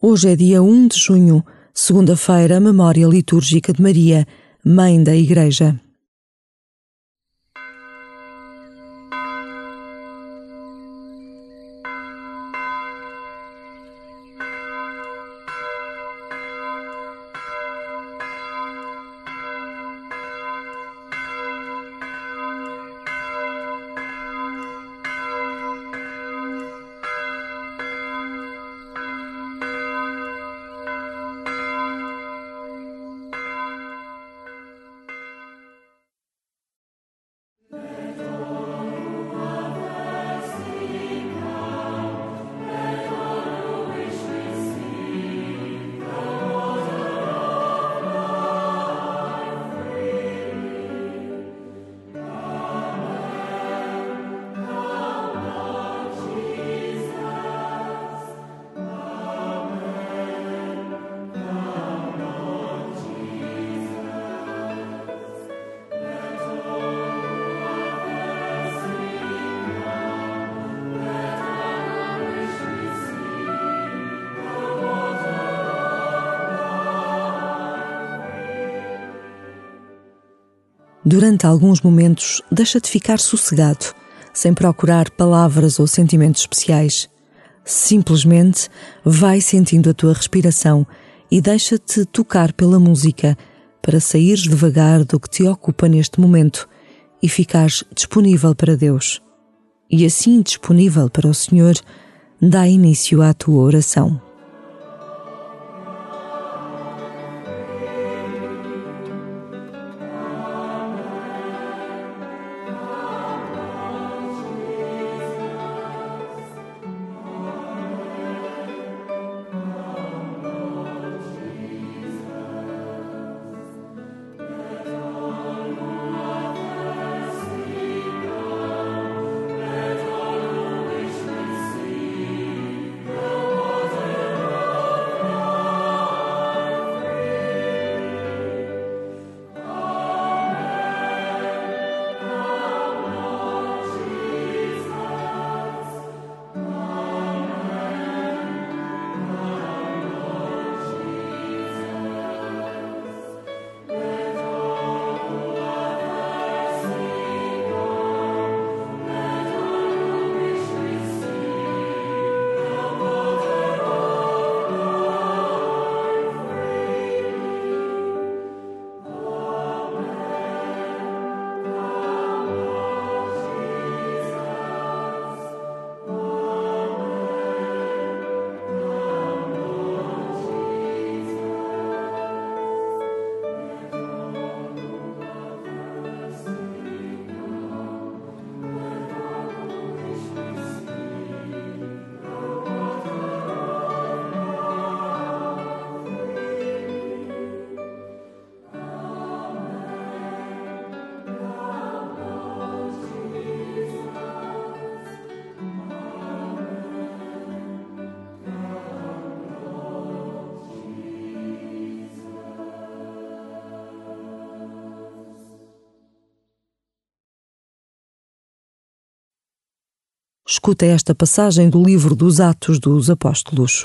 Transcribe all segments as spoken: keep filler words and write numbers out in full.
Hoje é dia um de junho, segunda-feira, memória litúrgica de Maria, Mãe da Igreja. Durante alguns momentos, deixa-te ficar sossegado, sem procurar palavras ou sentimentos especiais. Simplesmente vai sentindo a tua respiração e deixa-te tocar pela música para saíres devagar do que te ocupa neste momento e ficares disponível para Deus. E assim disponível para o Senhor, dá início à tua oração. Escuta esta passagem do livro dos Atos dos Apóstolos.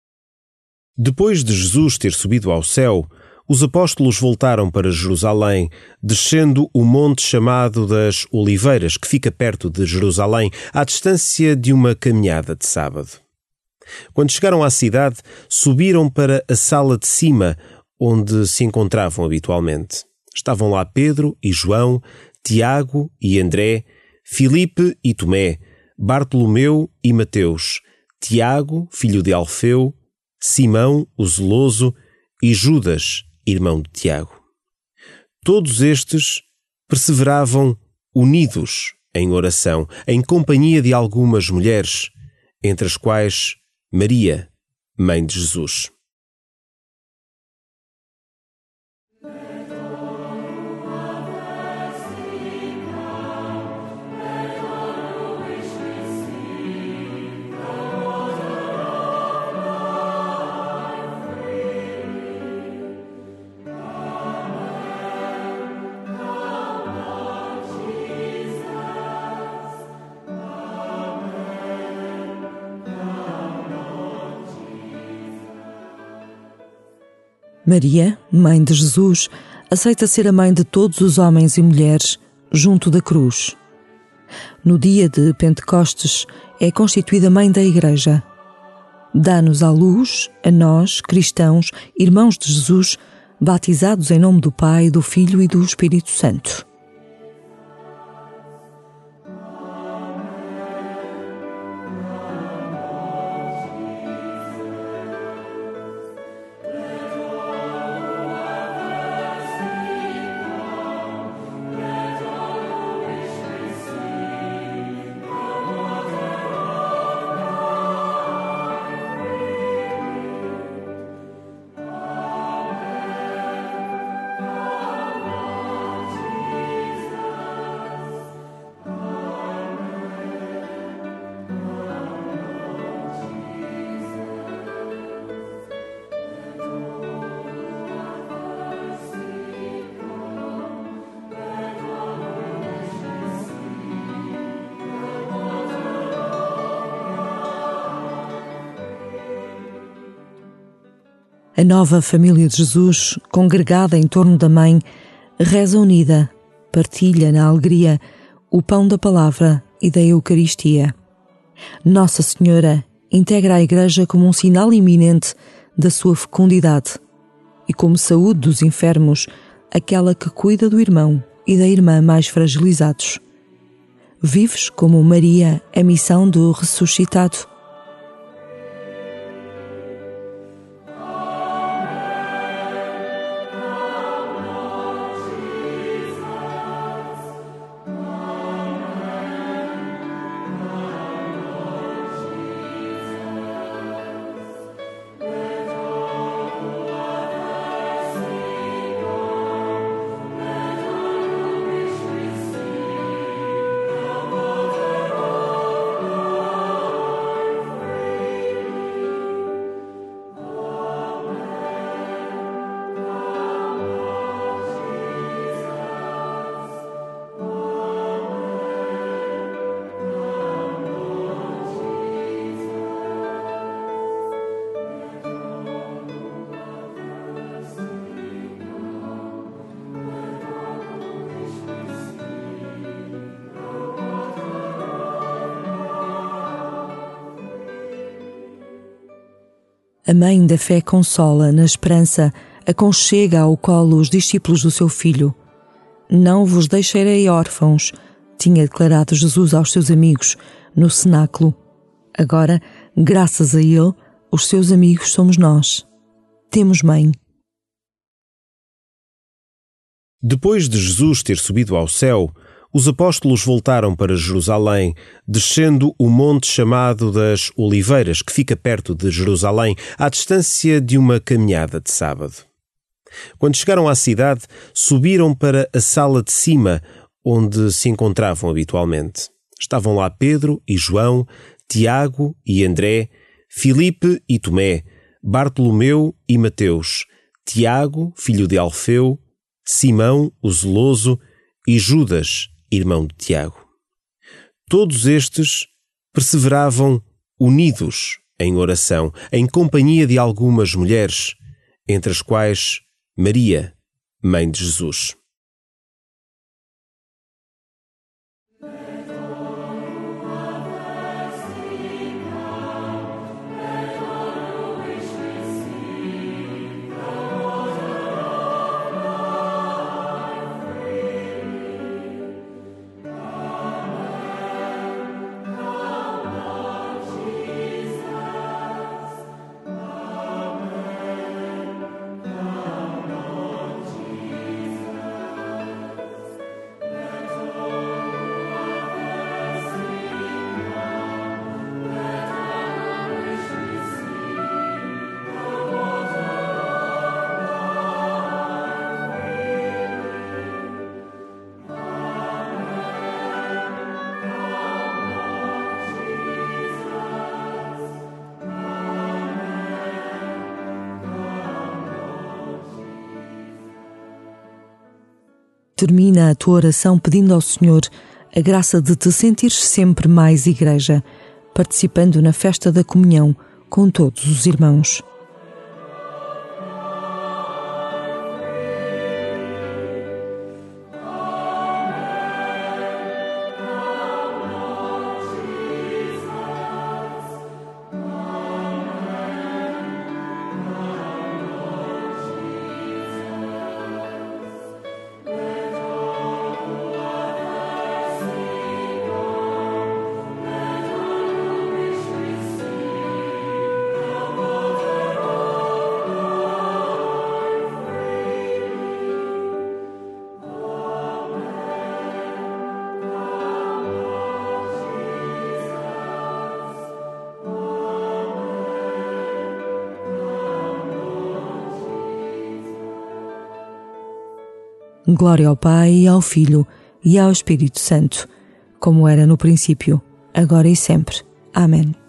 Depois de Jesus ter subido ao céu, os apóstolos voltaram para Jerusalém, descendo o monte chamado das Oliveiras, que fica perto de Jerusalém, à distância de uma caminhada de sábado. Quando chegaram à cidade, subiram para a sala de cima, onde se encontravam habitualmente. Estavam lá Pedro e João, Tiago e André, Filipe e Tomé, Bartolomeu e Mateus, Tiago, filho de Alfeu, Simão, o zeloso, e Judas, irmão de Tiago. Todos estes perseveravam unidos em oração, em companhia de algumas mulheres, entre as quais Maria, mãe de Jesus. Maria, mãe de Jesus, aceita ser a mãe de todos os homens e mulheres junto da cruz. No dia de Pentecostes é constituída mãe da Igreja. Dá-nos à luz, a nós, cristãos, irmãos de Jesus, batizados em nome do Pai, do Filho e do Espírito Santo. A nova família de Jesus, congregada em torno da Mãe, reza unida, partilha na alegria o pão da palavra e da Eucaristia. Nossa Senhora integra a Igreja como um sinal iminente da sua fecundidade e como saúde dos enfermos, aquela que cuida do irmão e da irmã mais fragilizados. Vives como Maria a missão do ressuscitado. A Mãe da Fé consola, na esperança, aconchega ao colo os discípulos do seu Filho. Não vos deixarei órfãos, tinha declarado Jesus aos seus amigos no cenáculo. Agora, graças a ele, os seus amigos somos nós. Temos Mãe. Depois de Jesus ter subido ao céu, os apóstolos voltaram para Jerusalém, descendo o monte chamado das Oliveiras, que fica perto de Jerusalém, à distância de uma caminhada de sábado. Quando chegaram à cidade, subiram para a sala de cima, onde se encontravam habitualmente. Estavam lá Pedro e João, Tiago e André, Filipe e Tomé, Bartolomeu e Mateus, Tiago, filho de Alfeu, Simão, o zeloso, e Judas, irmão de Tiago. Todos estes perseveravam unidos em oração, em companhia de algumas mulheres, entre as quais Maria, mãe de Jesus. Termina a tua oração pedindo ao Senhor a graça de te sentir sempre mais igreja, participando na festa da comunhão com todos os irmãos. Glória ao Pai, e ao Filho, e ao Espírito Santo, como era no princípio, agora e sempre. Amém.